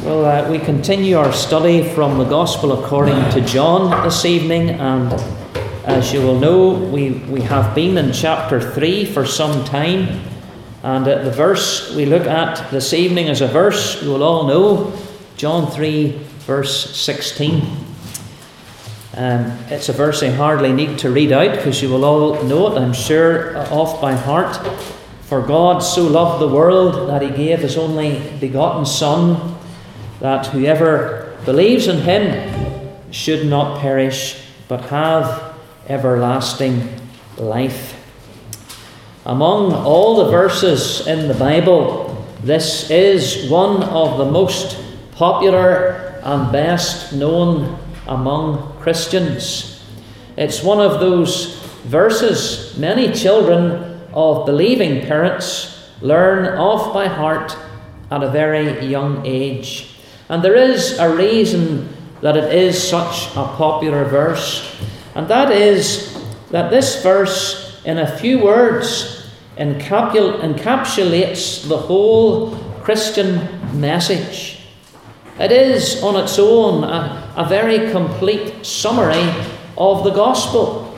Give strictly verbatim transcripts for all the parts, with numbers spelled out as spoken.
Well, uh, we continue our study from the Gospel according to John this evening, and as you will know, we, we have been in chapter three for some time, and uh, the verse we look at this evening is a verse you will all know, John three, verse sixteen. Um, it's a verse I hardly need to read out because you will all know it, I'm sure, uh, off by heart. For God so loved the world that he gave his only begotten Son, that whoever believes in him should not perish, but have everlasting life. Among all the verses in the Bible, this is one of the most popular and best known among Christians. It's one of those verses many children of believing parents learn off by heart at a very young age. And there is a reason that it is such a popular verse, and that is that this verse, in a few words, encapul- encapsulates the whole Christian message. It is, on its own, a, a very complete summary of the gospel.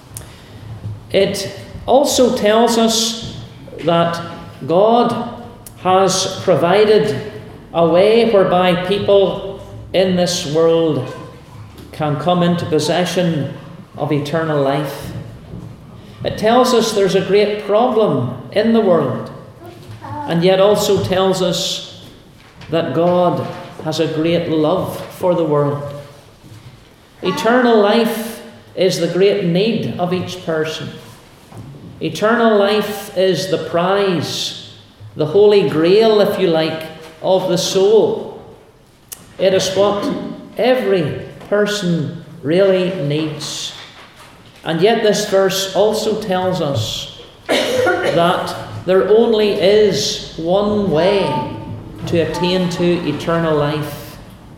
It also tells us that God has provided a way whereby people in this world can come into possession of eternal life. It tells us there's a great problem in the world, and yet also tells us that God has a great love for the world. Eternal life is the great need of each person. Eternal life is the prize, the holy grail, if you like, of the soul. It is what every person really needs. And yet this verse also tells us that there only is one way to attain to eternal life.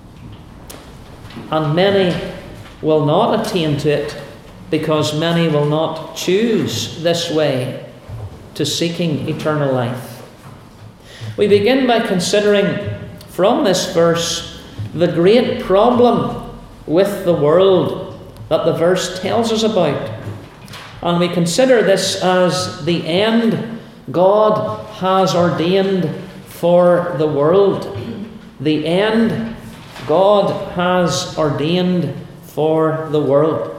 And many will not attain to it because many will not choose this way to seeking eternal life. We begin by considering from this verse the great problem with the world that the verse tells us about. And we consider this as the end God has ordained for the world. The end God has ordained for the world.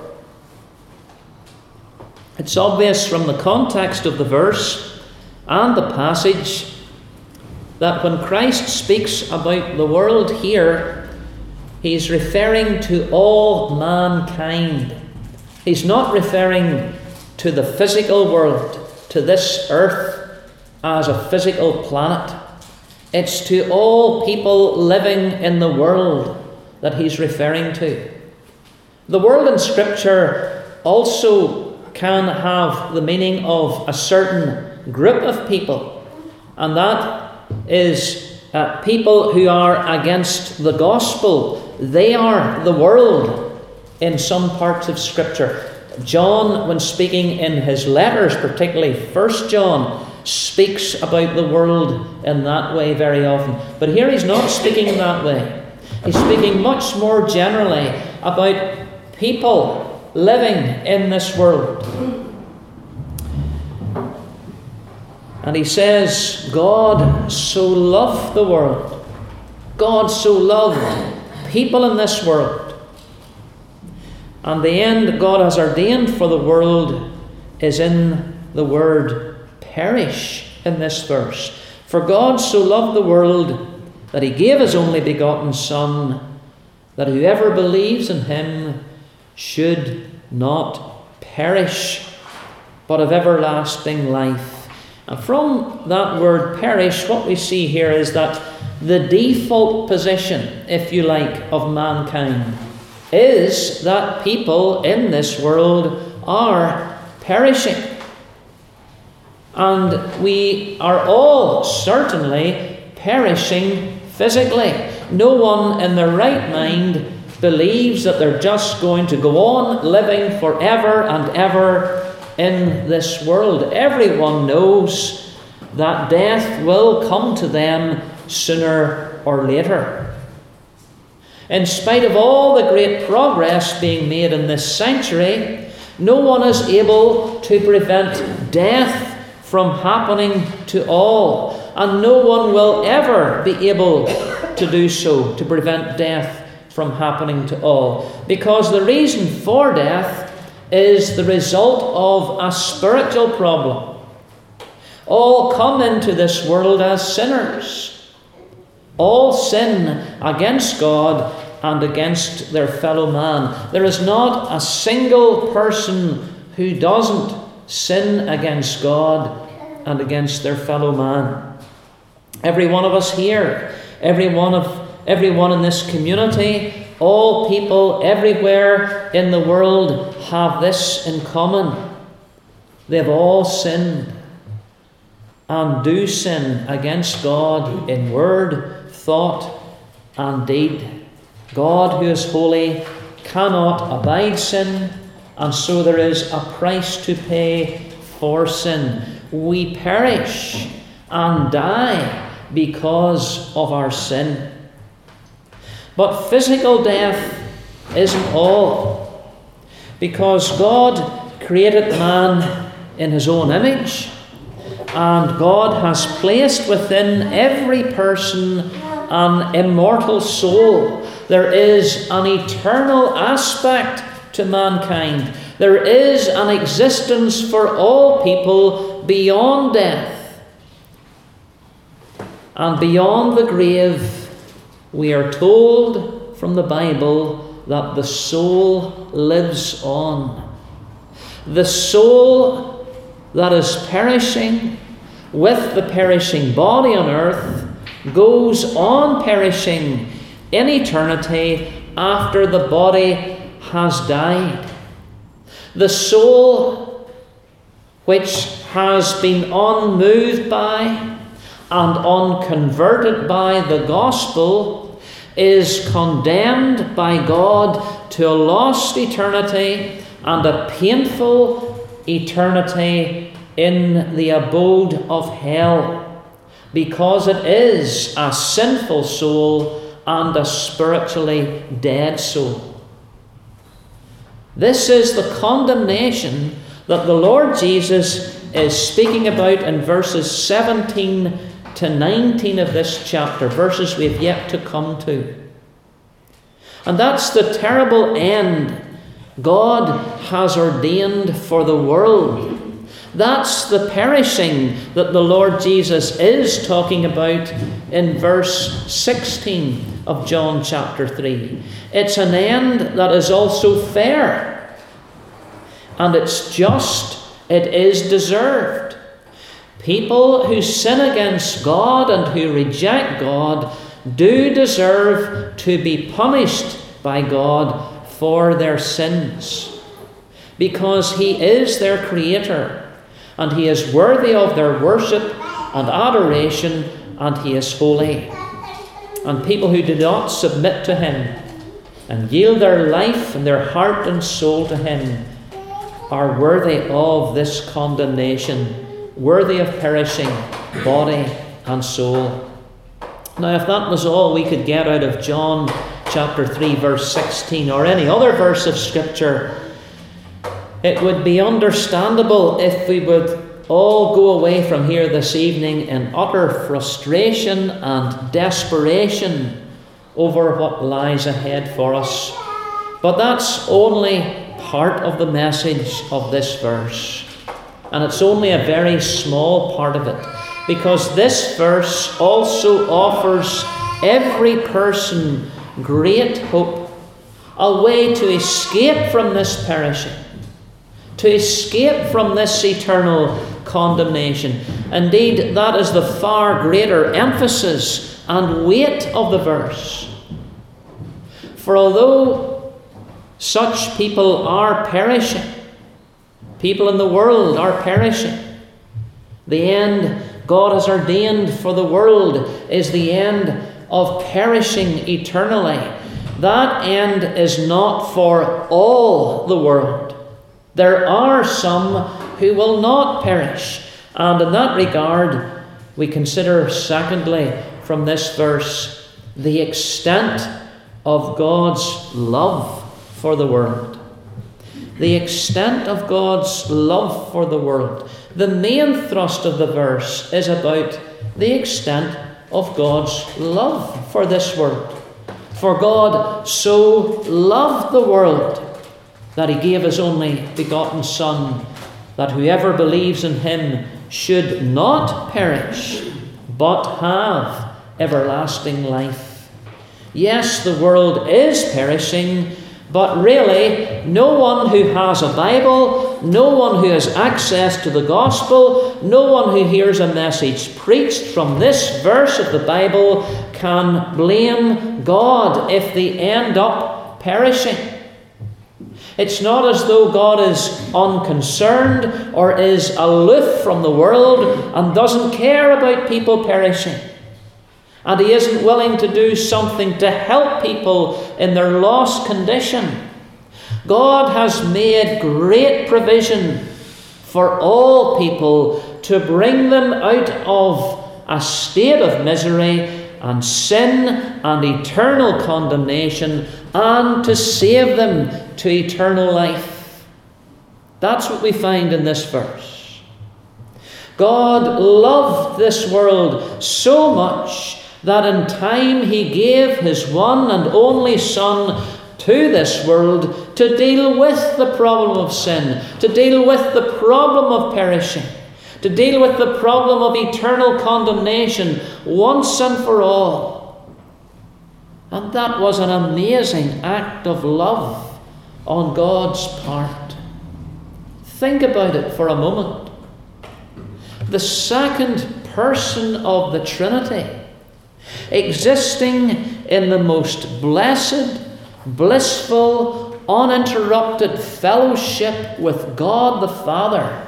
It's obvious from the context of the verse and the passage that when Christ speaks about the world here, he's referring to all mankind. He's not referring to the physical world, to this earth as a physical planet. It's to all people living in the world that he's referring to. The world in Scripture also can have the meaning of a certain group of people, and that is uh, people who are against the gospel. They are the world in some parts of Scripture. John, when speaking in his letters, particularly First John, speaks about the world in that way very often. But here he's not speaking in that way. He's speaking much more generally about people living in this world. And he says, God so loved the world. God so loved people in this world. And the end God has ordained for the world is in the word perish in this verse. For God so loved the world that he gave his only begotten Son, that whoever believes in him should not perish, but have everlasting life. And from that word perish, what we see here is that the default position, if you like, of mankind is that people in this world are perishing. And we are all certainly perishing physically. No one in their right mind believes that they're just going to go on living forever and ever in this world. Everyone knows that death will come to them sooner or later. In spite of all the great progress being made in this sanctuary, no one is able to prevent death from happening to all. And no one will ever be able to do so, to prevent death from happening to all. Because the reason for death is the result of a spiritual problem. All come into this world as sinners. All sin against God and against their fellow man. There is not a single person who doesn't sin against God and against their fellow man. Every one of us here, every one of everyone in this community, all people everywhere in the world have this in common. They've all sinned and do sin against God in word, thought, and deed. God, who is holy, cannot abide sin, and so there is a price to pay for sin. We perish and die because of our sin. But physical death isn't all, because God created man in his own image, and God has placed within every person an immortal soul. There is an eternal aspect to mankind. There is an existence for all people beyond death. And beyond the grave, we are told from the Bible that the soul lives on. The soul that is perishing with the perishing body on earth goes on perishing in eternity after the body has died. The soul which has been unmoved by and unconverted by the gospel is condemned by God to a lost eternity and a painful eternity in the abode of hell, because it is a sinful soul and a spiritually dead soul. This is the condemnation that the Lord Jesus is speaking about in verses seventeen to nineteen of this chapter, verses we have yet to come to. And that's the terrible end God has ordained for the world. That's the perishing that the Lord Jesus is talking about in verse sixteen of John chapter three. It's an end that is also fair, and it's just, it is deserved. People who sin against God and who reject God do deserve to be punished by God for their sins, because He is their Creator and He is worthy of their worship and adoration, and He is holy. And people who do not submit to Him and yield their life and their heart and soul to Him are worthy of this condemnation, worthy of perishing body and soul. Now, if that was all we could get out of John chapter three, verse sixteen, or any other verse of Scripture, it would be understandable if we would all go away from here this evening in utter frustration and desperation over what lies ahead for us. But that's only part of the message of this verse. And it's only a very small part of it, because this verse also offers every person great hope, a way to escape from this perishing, to escape from this eternal condemnation. Indeed, that is the far greater emphasis and weight of the verse. For although such people are perishing, people in the world are perishing, the end God has ordained for the world is the end of perishing eternally. That end is not for all the world. There are some who will not perish. And in that regard, we consider, secondly, from this verse, the extent of God's love for the world. The extent of God's love for the world. The main thrust of the verse is about the extent of God's love for this world. For God so loved the world that he gave his only begotten Son, that whoever believes in him should not perish, but have everlasting life. Yes, the world is perishing, but really, no one who has a Bible, no one who has access to the gospel, no one who hears a message preached from this verse of the Bible can blame God if they end up perishing. It's not as though God is unconcerned or is aloof from the world and doesn't care about people perishing. And he isn't willing to do something to help people in their lost condition. God has made great provision for all people to bring them out of a state of misery and sin and eternal condemnation, and to save them to eternal life. That's what we find in this verse. God loved this world so much that in time he gave his one and only Son to this world to deal with the problem of sin, to deal with the problem of perishing, to deal with the problem of eternal condemnation once and for all. And that was an amazing act of love on God's part. Think about it for a moment. The second person of the Trinity, existing in the most blessed, blissful, uninterrupted fellowship with God the Father,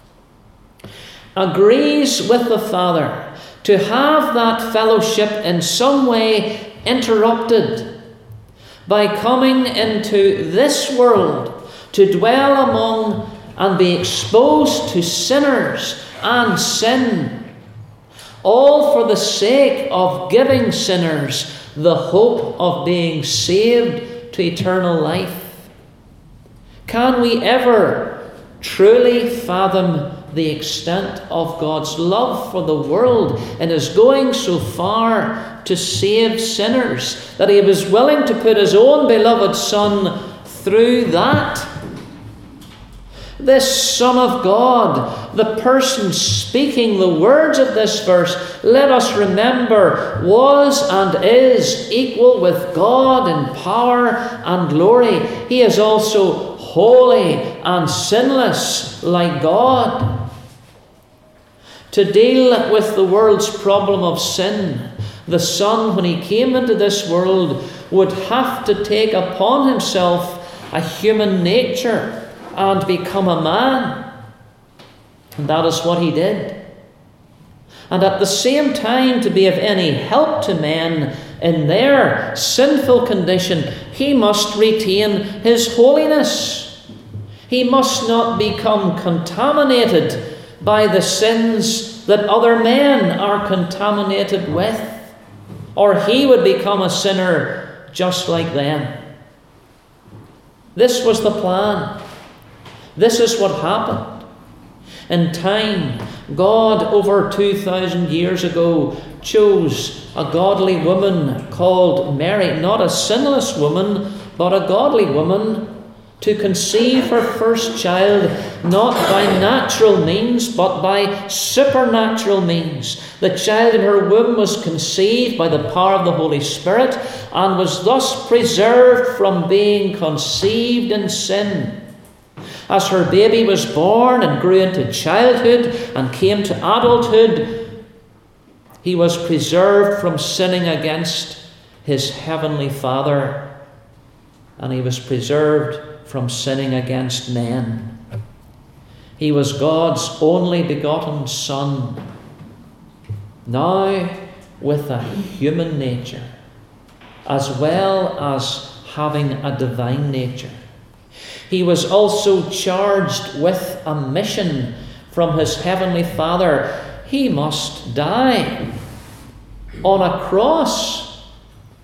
agrees with the Father to have that fellowship in some way interrupted by coming into this world to dwell among and be exposed to sinners and sin, all for the sake of giving sinners the hope of being saved to eternal life. Can we ever truly fathom the extent of God's love for the world and his going so far to save sinners that he was willing to put his own beloved Son through that? This Son of God, the person speaking the words of this verse, let us remember, was and is equal with God in power and glory. He is also holy and sinless like God. To deal with the world's problem of sin, the Son, when he came into this world, would have to take upon himself a human nature and become a man. And that is what he did. And at the same time, to be of any help to men in their sinful condition, he must retain his holiness. He must not become contaminated by the sins that other men are contaminated with, or he would become a sinner just like them. This was the plan. This is what happened. In time, God, over two thousand years ago, chose a godly woman called Mary, not a sinless woman, but a godly woman, to conceive her first child, not by natural means, but by supernatural means. The child in her womb was conceived by the power of the Holy Spirit and was thus preserved from being conceived in sin. As her baby was born and grew into childhood and came to adulthood, he was preserved from sinning against his heavenly Father, and he was preserved from sinning against men. He was God's only begotten Son, now with a human nature, as well as having a divine nature. He was also charged with a mission from his heavenly Father. He must die on a cross. He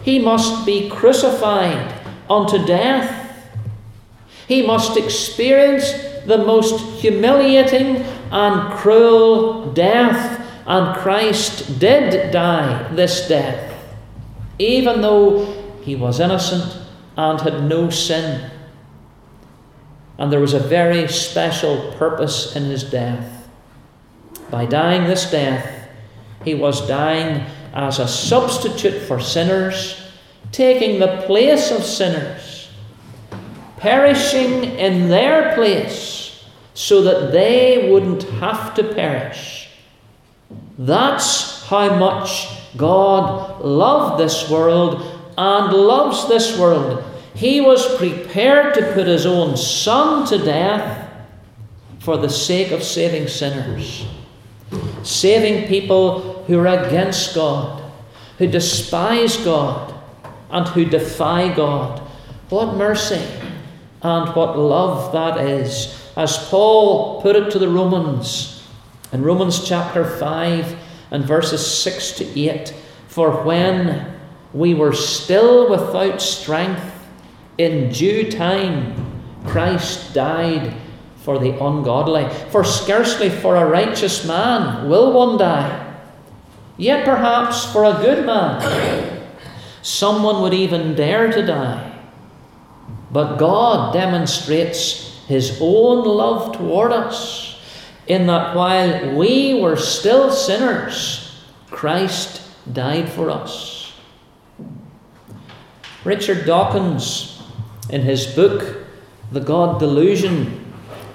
He must be crucified unto death. He must experience the most humiliating and cruel death, and Christ did die this death, even though he was innocent and had no sin. And there was a very special purpose in his death. By dying this death, he was dying as a substitute for sinners, taking the place of sinners, perishing in their place so that they wouldn't have to perish. That's how much God loved this world and loves this world. He was prepared to put his own Son to death for the sake of saving sinners, saving people who are against God, who despise God, and who defy God. What mercy and what love that is. As Paul put it to the Romans in Romans chapter five and verses six to eight, for when we were still without strength, in due time Christ died for the ungodly. For scarcely for a righteous man will one die, yet perhaps for a good man someone would even dare to die. But God demonstrates his own love toward us, in that while we were still sinners, Christ died for us. Richard Dawkins, in his book, The God Delusion,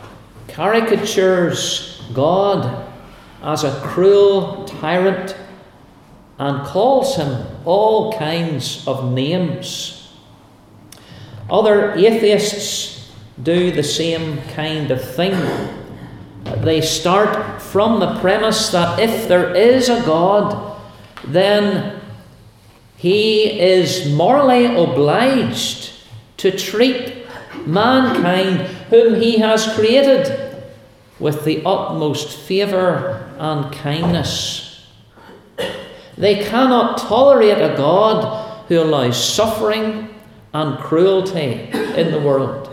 caricatures God as a cruel tyrant and calls him all kinds of names. Other atheists do the same kind of thing. They start from the premise that if there is a God, then he is morally obliged to treat mankind whom he has created with the utmost favour and kindness. They cannot tolerate a God who allows suffering and cruelty in the world.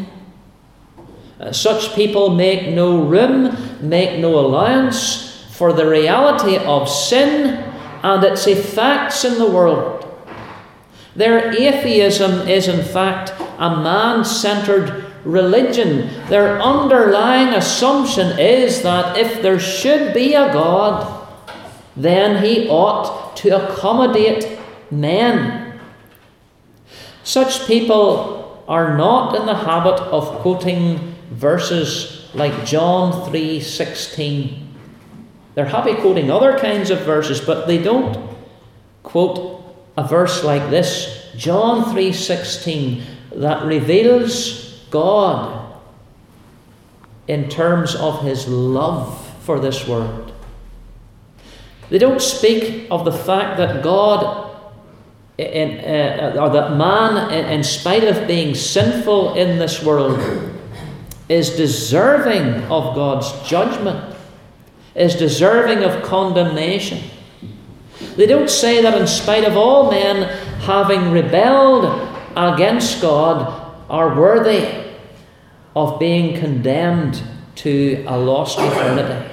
Uh, such people make no room, make no allowance for the reality of sin and its effects in the world. Their atheism is in fact a man-centered religion. Their underlying assumption is that if there should be a God, then he ought to accommodate men. Such people are not in the habit of quoting verses like John three sixteen. They're happy quoting other kinds of verses, but they don't quote a verse like this, John three sixteen, that reveals God in terms of his love for this world. They don't speak of the fact that God, in, uh, or that man, in spite of being sinful in this world, is deserving of God's judgment, is deserving of condemnation. They don't say that in spite of all men having rebelled against God are worthy of being condemned to a lost eternity.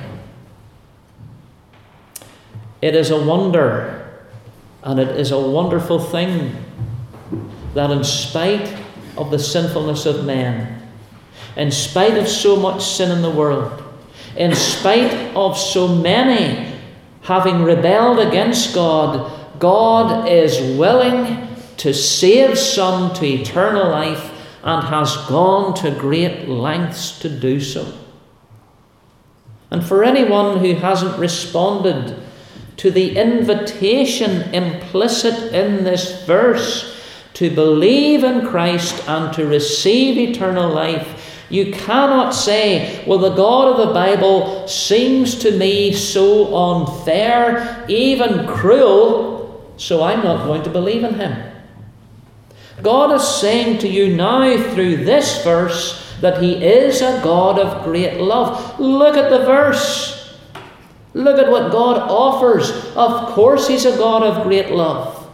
It is a wonder, and it is a wonderful thing, that in spite of the sinfulness of men, in spite of so much sin in the world, in spite of so many having rebelled against God, God is willing to save some to eternal life and has gone to great lengths to do so. And for anyone who hasn't responded to the invitation implicit in this verse to believe in Christ and to receive eternal life, you cannot say, well, the God of the Bible seems to me so unfair, even cruel, so I'm not going to believe in him. God is saying to you now through this verse that he is a God of great love. Look at the verse. Look at what God offers. Of course he's a God of great love.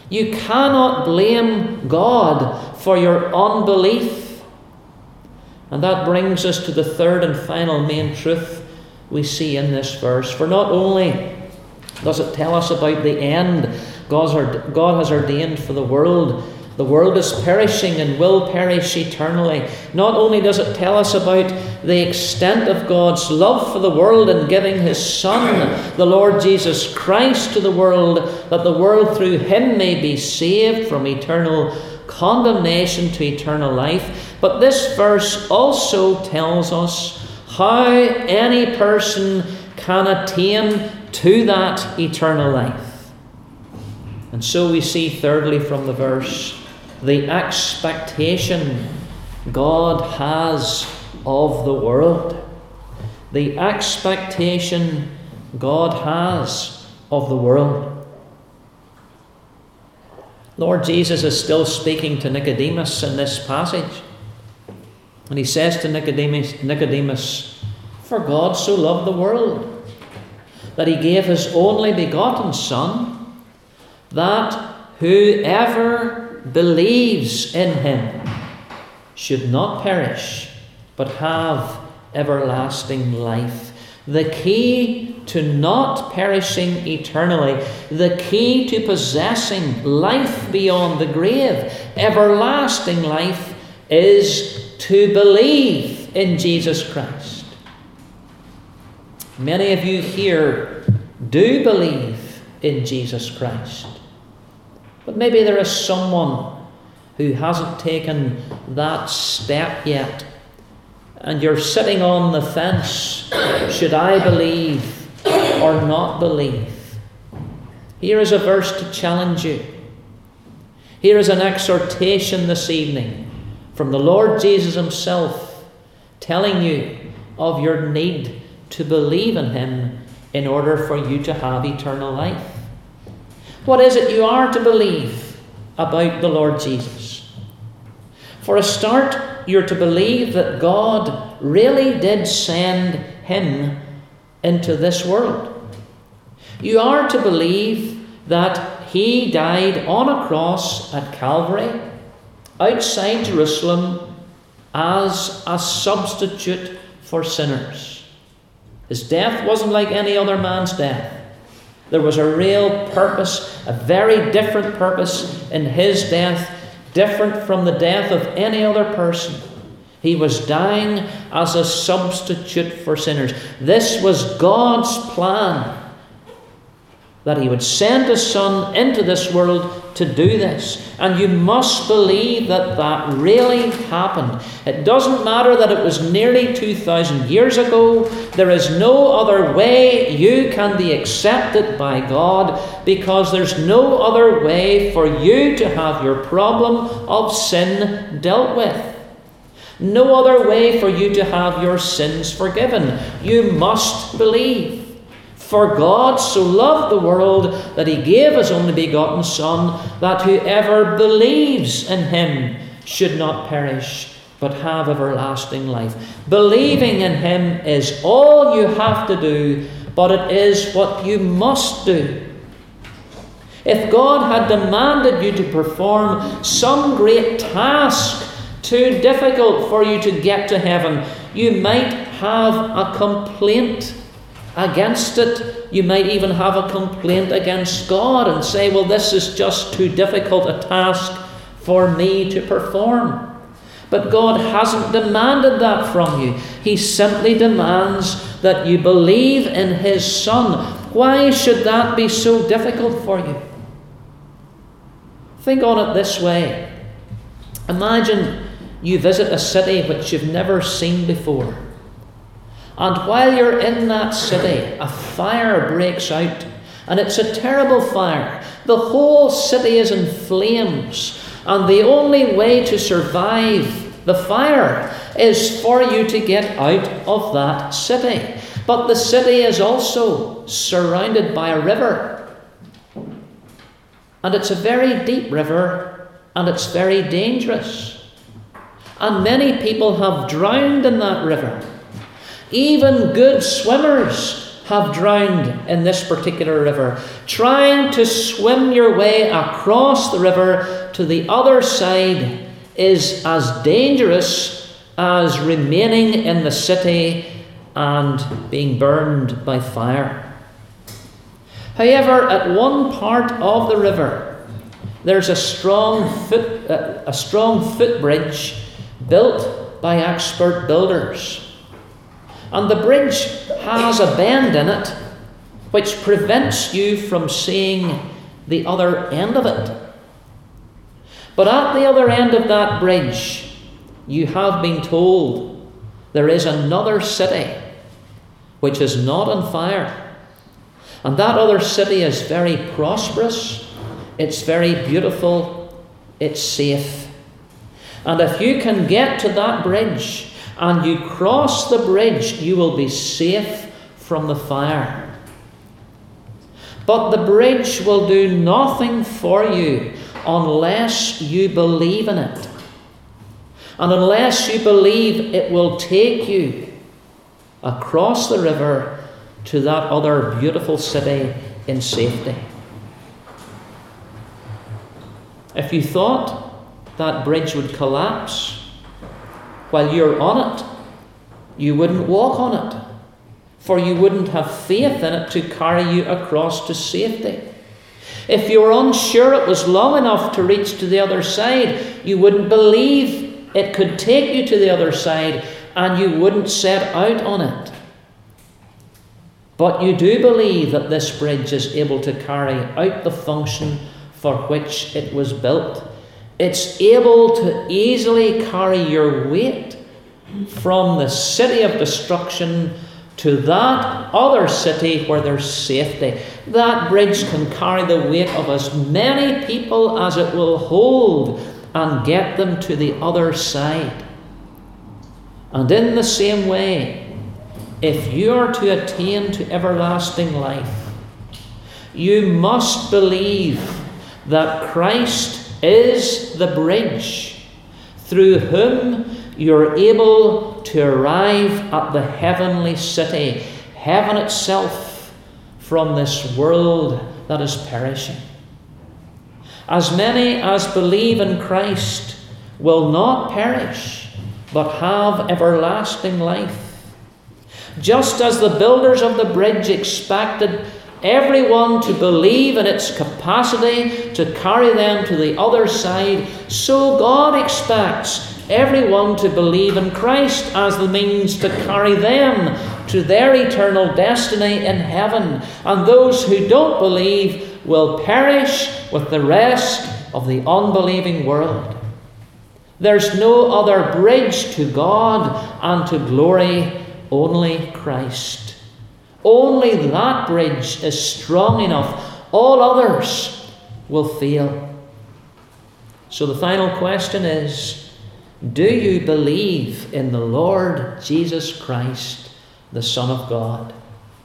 You cannot blame God for your unbelief. And that brings us to the third and final main truth we see in this verse. For not only does it tell us about the end God has ordained for the world, the world is perishing and will perish eternally. Not only does it tell us about the extent of God's love for the world in giving His Son, the Lord Jesus Christ, to the world, that the world through Him may be saved from eternal condemnation to eternal life, but this verse also tells us how any person can attain to that eternal life. And so we see thirdly from the verse the expectation God has of the world. The expectation God has of the world. Lord Jesus is still speaking to Nicodemus in this passage. And He says to Nicodemus, Nicodemus, for God so loved the world, that He gave His only begotten Son, that whoever believes in Him should not perish, but have everlasting life. The key to not perishing eternally, the key to possessing life beyond the grave, everlasting life, is to believe in Jesus Christ. Many of you here do believe in Jesus Christ. But maybe there is someone who hasn't taken that step yet. And you're sitting on the fence. Should I believe or not believe? Here is a verse to challenge you. Here is an exhortation this evening from the Lord Jesus Himself, telling you of your need to believe in Him in order for you to have eternal life. What is it you are to believe about the Lord Jesus? For a start, you're to believe that God really did send Him into this world. You are to believe that He died on a cross at Calvary, outside Jerusalem, as a substitute for sinners. His death wasn't like any other man's death. There was a real purpose, a very different purpose in His death, different from the death of any other person. He was dying as a substitute for sinners. This was God's plan, that He would send His Son into this world to do this. And you must believe that that really happened. It doesn't matter that it was nearly two thousand years ago. There is no other way you can be accepted by God, because there's no other way for you to have your problem of sin dealt with. No other way for you to have your sins forgiven. You must believe. For God so loved the world that He gave His only begotten Son, that whoever believes in Him should not perish, but have everlasting life. Believing in Him is all you have to do, but it is what you must do. If God had demanded you to perform some great task too difficult for you to get to heaven, you might have a complaint against it. You might even have a complaint against God and say, well, this is just too difficult a task for me to perform. But God hasn't demanded that from you. He simply demands that you believe in His Son. Why should that be so difficult for you? Think on it this way. Imagine you visit a city which you've never seen before. And while you're in that city, a fire breaks out. And it's a terrible fire. The whole city is in flames. And the only way to survive the fire is for you to get out of that city. But the city is also surrounded by a river. And it's a very deep river. And it's very dangerous. And many people have drowned in that river. Even good swimmers have drowned in this particular river. Trying to swim your way across the river to the other side is as dangerous as remaining in the city and being burned by fire. However, at one part of the river, there's a strong foot, uh, a strong footbridge built by expert builders. And the bridge has a bend in it which prevents you from seeing the other end of it. But at the other end of that bridge, you have been told there is another city which is not on fire. And that other city is very prosperous, it's very beautiful, it's safe. And if you can get to that bridge and you cross the bridge, you will be safe from the fire. But the bridge will do nothing for you unless you believe in it. And unless you believe it will take you across the river to that other beautiful city in safety. If you thought that bridge would collapse while you're on it, you wouldn't walk on it, for you wouldn't have faith in it to carry you across to safety. If you were unsure it was long enough to reach to the other side, you wouldn't believe it could take you to the other side, and you wouldn't set out on it. But you do believe that this bridge is able to carry out the function for which it was built. It's able to easily carry your weight from the city of destruction to that other city where there's safety. That bridge can carry the weight of as many people as it will hold and get them to the other side. And in the same way, if you are to attain to everlasting life, you must believe that Christ is the bridge through whom you're able to arrive at the heavenly city, heaven itself, from this world that is perishing. As many as believe in Christ will not perish, but have everlasting life. Just as the builders of the bridge expected everyone to believe in its capacity to carry them to the other side, so God expects everyone to believe in Christ as the means to carry them to their eternal destiny in heaven. And those who don't believe will perish with the rest of the unbelieving world. There's no other bridge to God and to glory, only Christ. Only that bridge is strong enough. All others will fail. So the final question is, do you believe in the Lord Jesus Christ, the Son of God?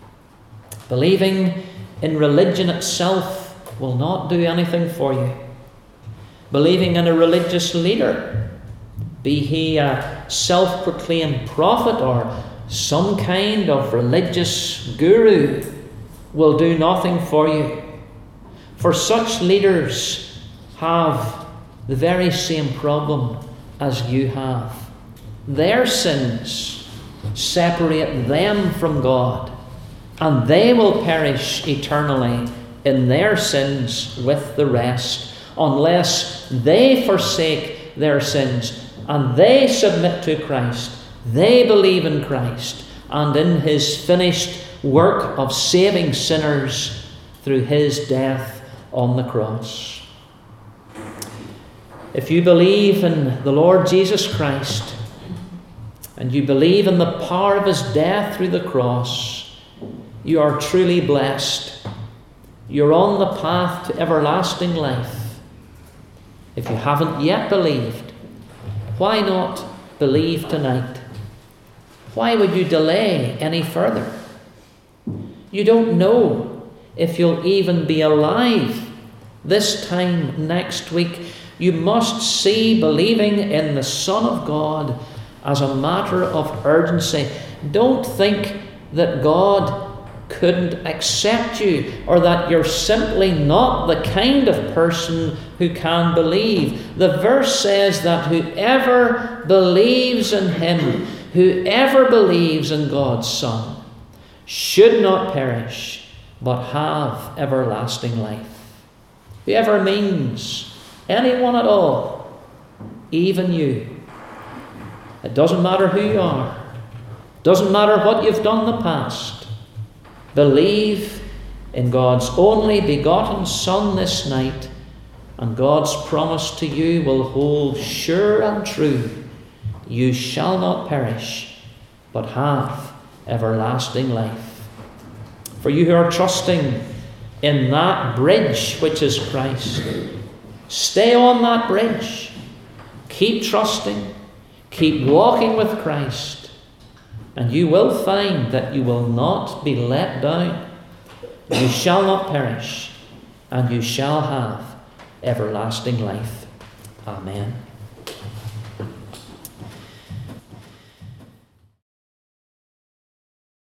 Believing in religion itself will not do anything for you. Believing in a religious leader, be he a self-proclaimed prophet or some kind of religious guru, will do nothing for you. For such leaders have the very same problem as you have. Their sins separate them from God, and they will perish eternally in their sins with the rest, unless they forsake their sins and they submit to Christ. They believe in Christ and in his finished work of saving sinners through his death on the cross. If you believe in the Lord Jesus Christ and you believe in the power of his death through the cross, you are truly blessed. You're on the path to everlasting life. If you haven't yet believed, why not believe tonight? Why would you delay any further? You don't know if you'll even be alive this time next week. You must see believing in the Son of God as a matter of urgency. Don't think that God couldn't accept you, or that you're simply not the kind of person who can believe. The verse says that whoever believes in him, whoever believes in God's Son, should not perish, but have everlasting life. Whoever means anyone at all, even you. It doesn't matter who you are. It doesn't matter what you've done in the past. Believe in God's only begotten Son this night, and God's promise to you will hold sure and true. You shall not perish, but have everlasting life. For you who are trusting in that bridge which is Christ, stay on that bridge. Keep trusting. Keep walking with Christ. And you will find that you will not be let down. You shall not perish, and you shall have everlasting life. Amen.